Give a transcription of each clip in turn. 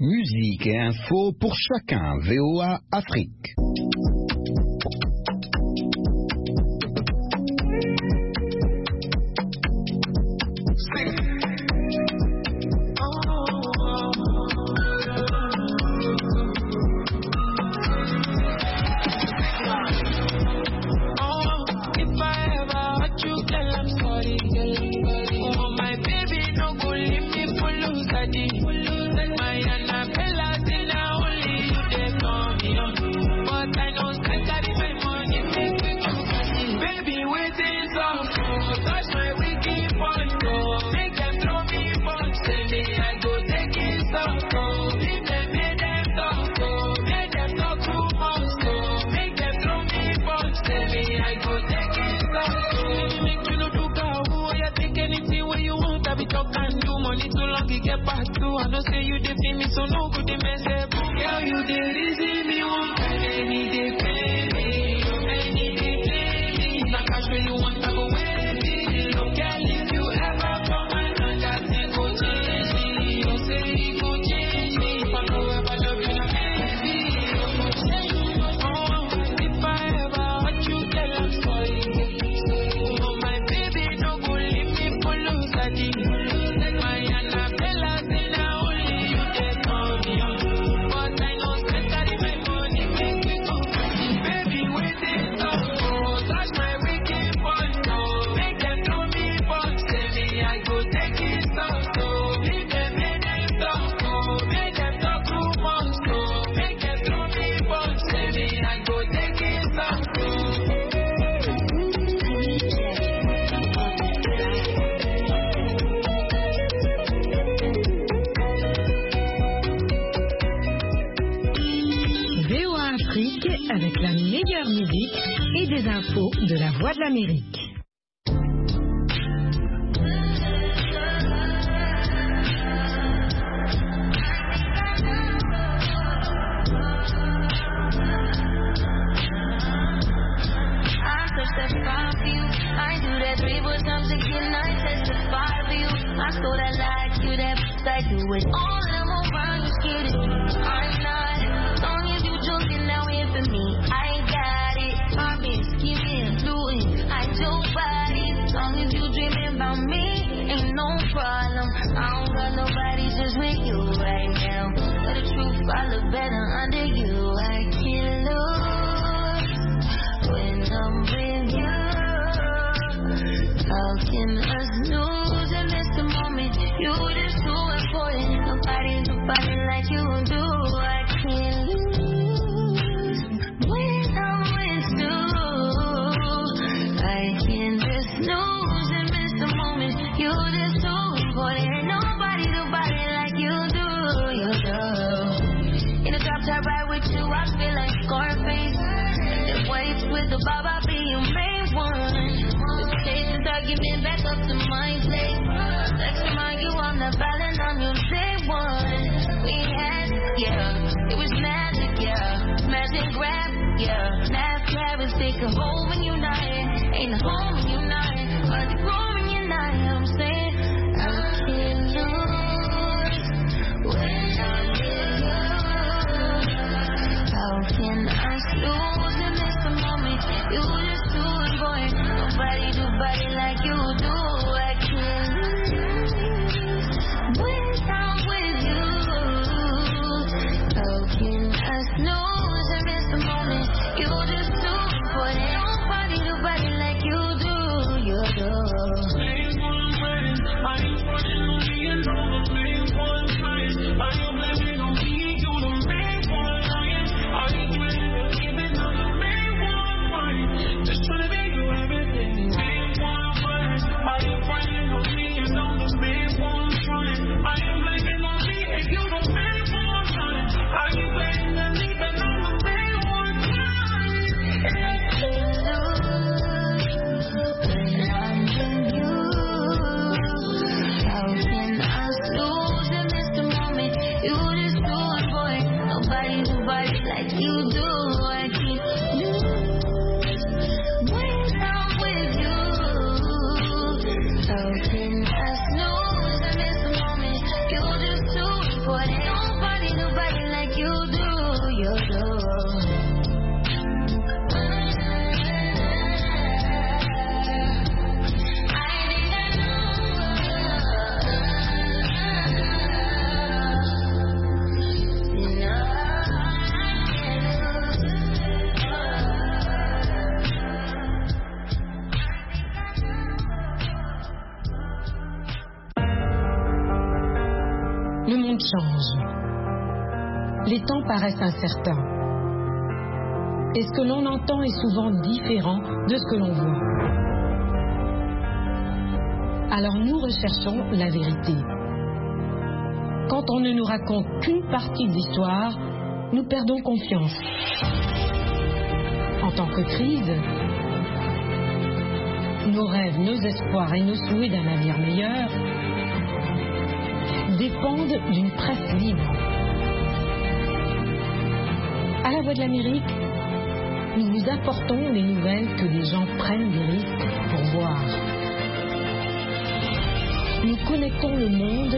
Musique et info pour chacun. VOA Afrique. I know say you dey feel me, so no good dey mess up. Girl, you dey reason me one kind, any day pay me, any day play me. If na cash where you want, I go wait it. No girl, if you ever come my hand, that thing go change me. You say it go change me. If I go ever love you, na baby, you go change me. Oh, if I ever hurt you, girl, I'm sorry. Oh, my baby, no go leave me for lose a deal. My Annabella say now. Avec la meilleure musique et des infos de la Voix de l'Amérique. changent. Les temps paraissent incertains. Et ce que l'on entend est souvent différent de ce que l'on voit. Alors nous recherchons la vérité. Quand on ne nous raconte qu'une partie de l'histoire, nous perdons confiance. En tant que crise, nos rêves, nos espoirs et nos souhaits d'un avenir meilleur dépendent d'une presse libre. À la Voix de l'Amérique, nous vous apportons les nouvelles que les gens prennent des risques pour voir. Nous connectons le monde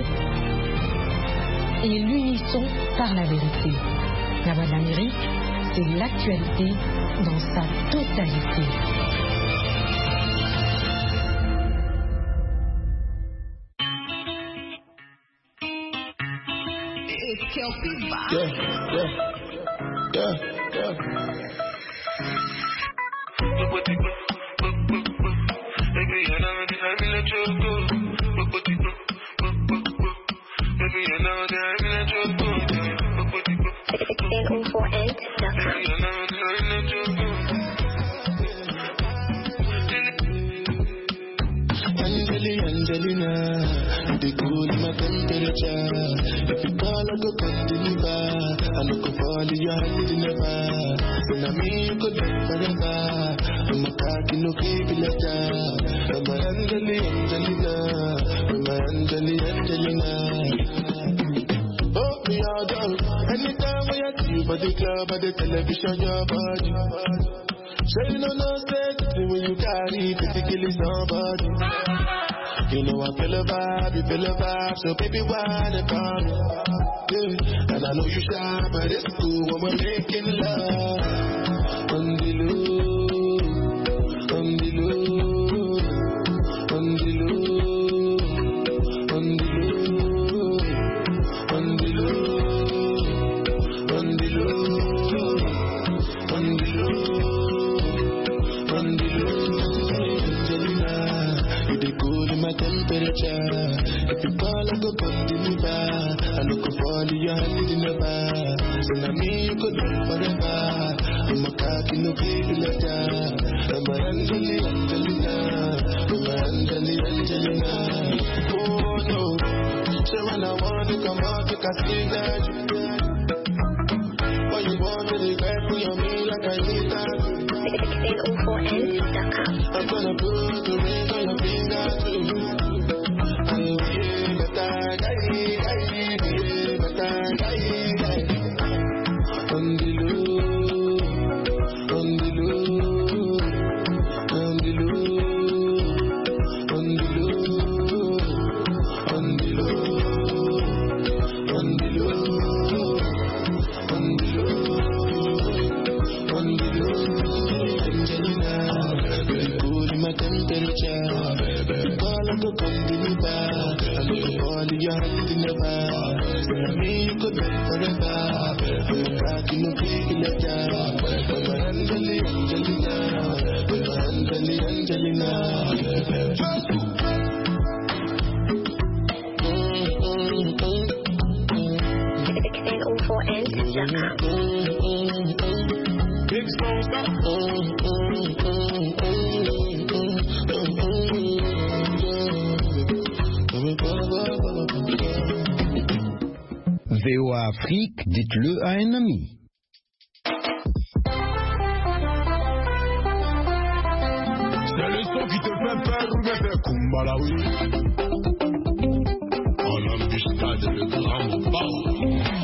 et l'unissons par la vérité. La Voix de l'Amérique, c'est l'actualité dans sa totalité. Angelina, they cool my temperature. If you call, I go come deliver. I no go fall in your hand never. So now me you could live forever. I'm a cocky no baby letter. I'm my Angelina, I'm my Angelina. Oh, me all down. Anytime when you see you by the club or the television, your body. Sure you know no safety when you carry physically somebody. You know I feel a vibe, so baby whine about me. Yeah. And I know you shy, but it's cool when we're making love. On the low, on the low, on the low, on the low, on the low, on the low, on the low. My temperature. If you call, I go come deliver. I no go fall in your hand never. So now me you could live forever. I'm a cocky no baby letter. I'm a Angelina. I'm a Angelina. Oh no. So when I want to come out, you can see that. When you want me to get for your meal like I need that. I'm gonna put the ring on your finger too. On the low, on the low, on the low, on the low, on the low, on the low, on the low, on the low. Angelina, very cool in my temperature. Call and go come deliver. I know you fall in your hand never. So me you could live forever. I'm a cocky no big letter. I'm a Angelina. I'm a Angelina. Big Smoke Stop. VOA Afrique, dites-le à un ami. C'est le son qui te fait peur ou me fait Kumbalawi. En embuscade, le grand mot.